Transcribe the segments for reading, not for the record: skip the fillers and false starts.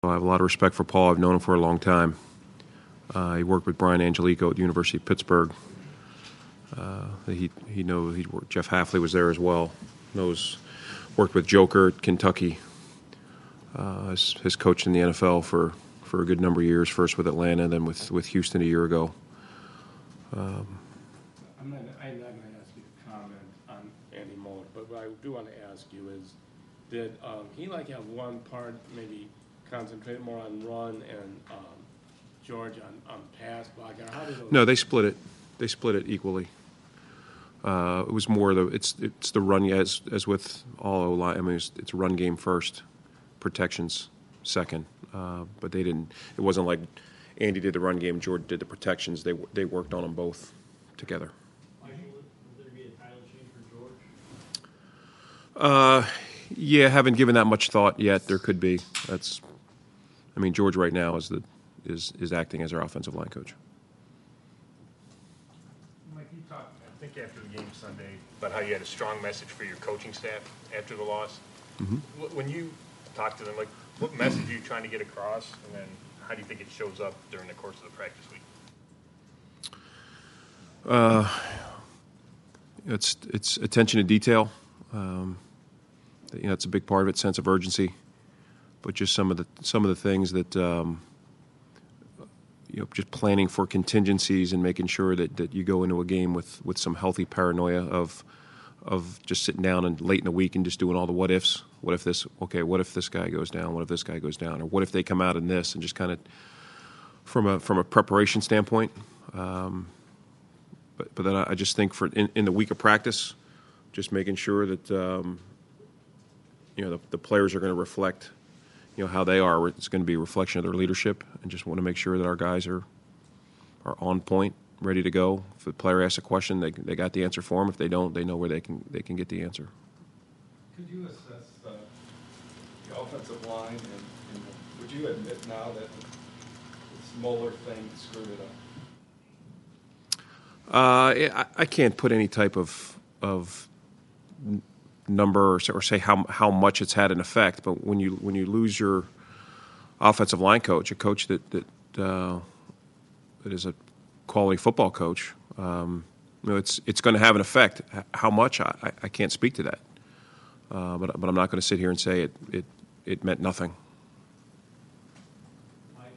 I have a lot of respect for Paul. I've known him for a long time. He worked with Brian Angelico at the University of Pittsburgh. He knows Jeff Hafley was there as well. Worked with Joker at Kentucky. Has coached in the NFL for a good number of years. First with Atlanta, then with Houston a year ago. I'm not going to ask you to comment on Andy Moeller, but what I do want to ask you is, did he have one part maybe concentrate more on run and George on pass blocking? How did those? No, they split it. They split it equally. It was more it's the run as with all O-line. I mean, it's run game first, protections second. But they didn't. It wasn't like Andy did the run game, George did the protections. They worked on them both together. Michael, would there be a title change for George? Yeah, haven't given that much thought yet. There could be. George right now is acting as our offensive line coach. Mike, you talked, I think, after the game Sunday about how you had a strong message for your coaching staff after the loss. Mm-hmm. When you talk to them, what message are you trying to get across, and then how do you think it shows up during the course of the practice week? It's attention to detail. It's a big part of it, sense of urgency, but just some of the things that just planning for contingencies and making sure that you go into a game with some healthy paranoia of just sitting down and late in the week and just doing all the what ifs. What if this? Okay, what if this guy goes down? What if this guy goes down? Or what if they come out in this? And just kind of from a preparation standpoint. But then I just think in the week of practice, just making sure that the players are going to reflect how they are. It's going to be a reflection of their leadership, and just want to make sure that our guys are on point, ready to go. If the player asks a question, they got the answer for them. If they don't, they know where they can get the answer. Could you assess the offensive line, and would you admit now that this Moeller thing screwed it up? I can't put any type of number or say how much it's had an effect, but when you lose your offensive line coach, a coach that is a quality football coach, it's going to have an effect. How much I can't speak to that, but I'm not going to sit here and say it meant nothing. Mike,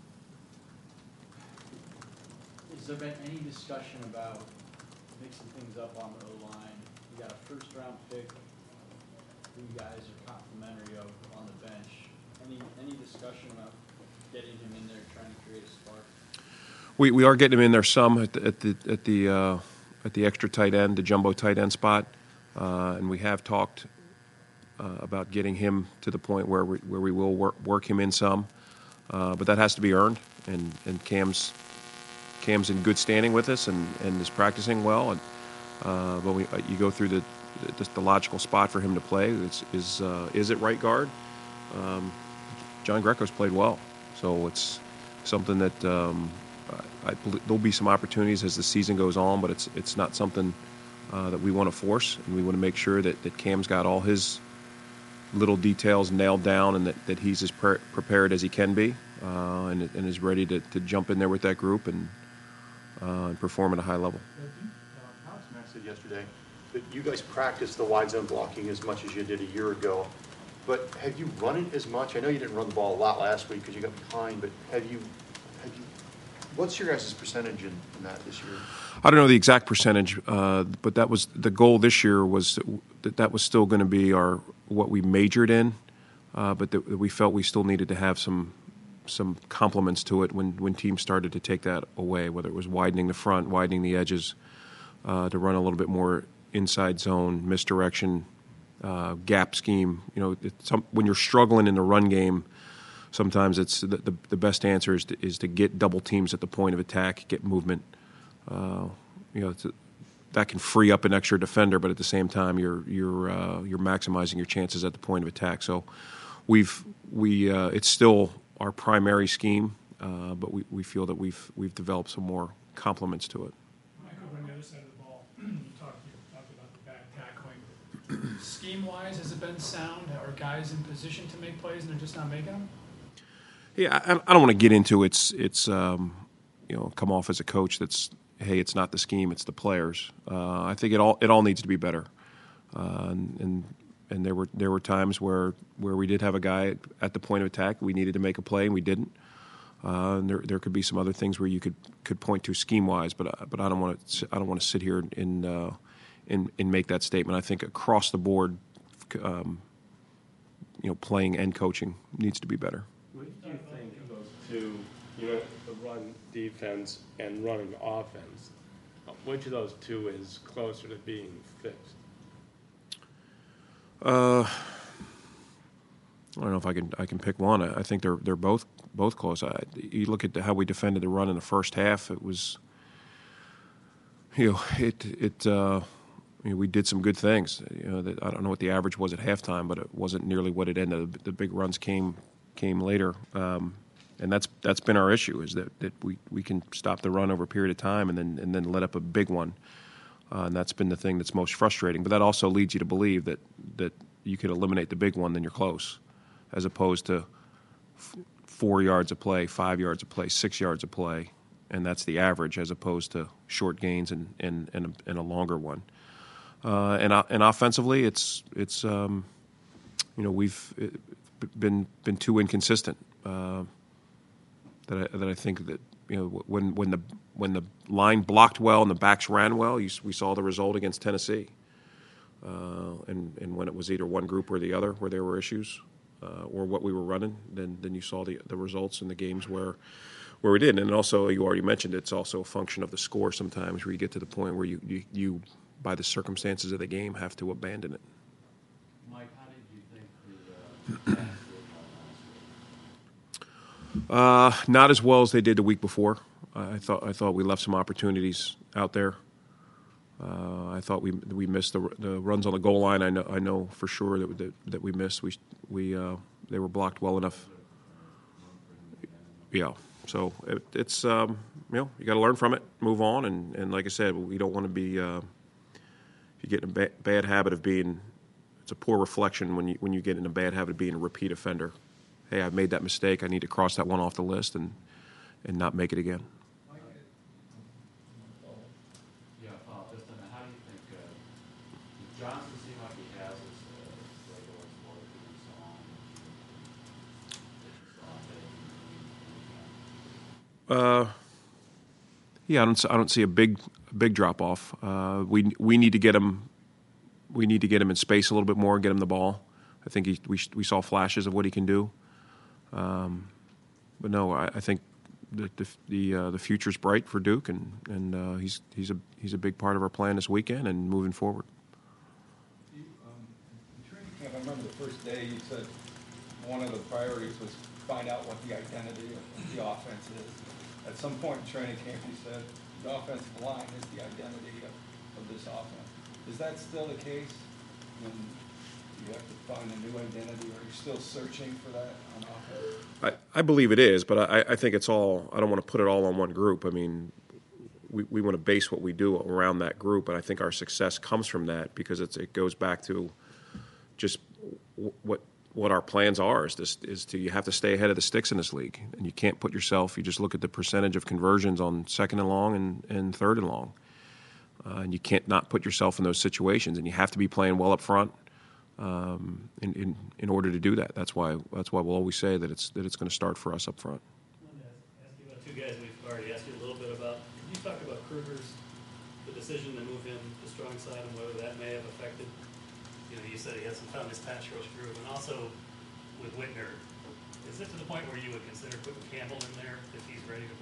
has there been any discussion about mixing things up on the O-line? You got a first-round pick who you guys are complimentary of on the bench. Any discussion about getting him in there, trying to create a spark? We are getting him in there some at the extra tight end, the jumbo tight end spot, and we have talked about getting him to the point where we will work him in some, but that has to be earned. And Cam's in good standing with us and is practicing well. And but you go through the logical spot for him to play is it right guard. John Greco's played well, so it's something that there'll be some opportunities as the season goes on, but it's not something that we want to force, and we want to make sure that Cam's got all his little details nailed down, and that he's as prepared as he can be, and is ready to jump in there with that group and perform at a high level. Alex Mack said yesterday that you guys practiced the wide zone blocking as much as you did a year ago, but have you run it as much? I know you didn't run the ball a lot last week because you got behind, but have you? What's your guys' percentage in that this year? I don't know the exact percentage, but that was the goal this year. Was that was still going to be what we majored in, but that we felt we still needed to have some complements to it when teams started to take that away, whether it was widening the front, widening the edges, to run a little bit more inside zone, misdirection, gap scheme. When you're struggling in the run game, sometimes it's the best answer is to get double teams at the point of attack, get movement. That can free up an extra defender, but at the same time you're maximizing your chances at the point of attack. So it's still our primary scheme, but we feel that we've developed some more complements to it. Michael, on the other side of the ball, you talked about the bad tackling. Scheme-wise, has it been sound? Are guys in position to make plays and they're just not making them? Yeah, I don't want to get into come off as a coach that's, hey, it's not the scheme, it's the players. I think it all needs to be better. And there were times where we did have a guy at the point of attack. We needed to make a play and we didn't. And there could be some other things where you could point to scheme wise, but I don't want to sit here and make that statement. I think across the board, playing and coaching needs to be better. What do you think of those two, the run defense and running offense? Which of those two is closer to being fixed? I don't know if I can pick one. I think they're both close. You look at how we defended the run in the first half. It was, we did some good things. I don't know what the average was at halftime, but it wasn't nearly what it ended. The big runs came later, and that's been our issue, is that we can stop the run over a period of time and then let up a big one, and that's been the thing that's most frustrating. But that also leads you to believe that you could eliminate the big one, then you're close, as opposed to 4 yards of play, 5 yards of play, 6 yards of play, and that's the average, as opposed to short gains and a longer one. And offensively, we've been too inconsistent. That I think that when the line blocked well and the backs ran well, we saw the result against Tennessee. And when it was either one group or the other where there were issues, or what we were running, then you saw the results in the games where we did. And also, you already mentioned, it's also a function of the score sometimes, where you get to the point where you by the circumstances of the game, have to abandon it. Mike, how did you think the Giants did last week? Not as well as they did the week before. I thought we left some opportunities out there. I thought we missed the runs on the goal line. I know for sure that we missed. They were blocked well enough. Yeah. So it's you got to learn from it, move on, and like I said, we don't want to be. If you get in a bad habit of being, it's a poor reflection when you get in a bad habit of being a repeat offender. Hey, I've made that mistake. I need to cross that one off the list and not make it again. Yeah, just on how do you think Johnson seemed like he has his regular explosive and so on. Yeah, I don't see a big drop off. We need to get him. We need to get him in space a little bit more, get him the ball. I think we saw flashes of what he can do. But no, I think that the future's bright for Duke, and he's a big part of our plan this weekend and moving forward. In training camp, I remember the first day you said one of the priorities was find out what the identity of the offense is. At some point in training camp, you said the offensive line is the identity of this offense. Is that still the case? When you have to find a new identity, or are you still searching for that on offense? I believe it is, but I think it's all. I don't want to put it all on one group. I mean, we want to base what we do around that group, and I think our success comes from that, because it goes back to just what our plans are. You have to stay ahead of the sticks in this league, and you can't put yourself. You just look at the percentage of conversions on second and long and third and long, and you can't not put yourself in those situations, and you have to be playing well up front. In order to do that, that's why we'll always say that it's going to start for us up front. I wanted to ask you about two guys we've already asked you a little bit about. Can you talk about Kruger's the decision to move him to strong side and whether that may have affected? You said he hasn't found his pass rush groove, and also with Whitner, is it to the point where you would consider putting Campbell in there if he's ready to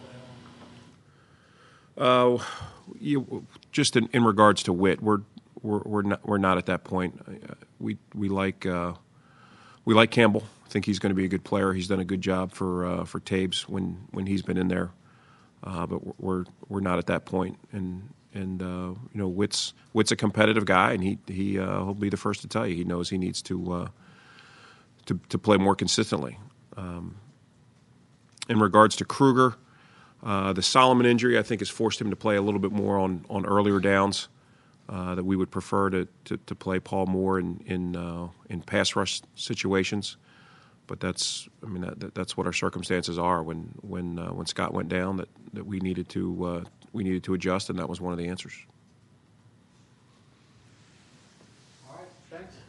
play at all? Just in regards to Whit, we're not at that point. We like Campbell. I think he's going to be a good player. He's done a good job for Tabes when he's been in there, but we're not at that point. And Whit's a competitive guy, and he'll be the first to tell you he knows he needs to play more consistently. In regards to Kruger, the Solomon injury I think has forced him to play a little bit more on earlier downs. That we would prefer to play Paul Moore in pass rush situations. But that's, I mean, that's what our circumstances are. When Scott went down, that we needed to adjust, and that was one of the answers. All right, thanks.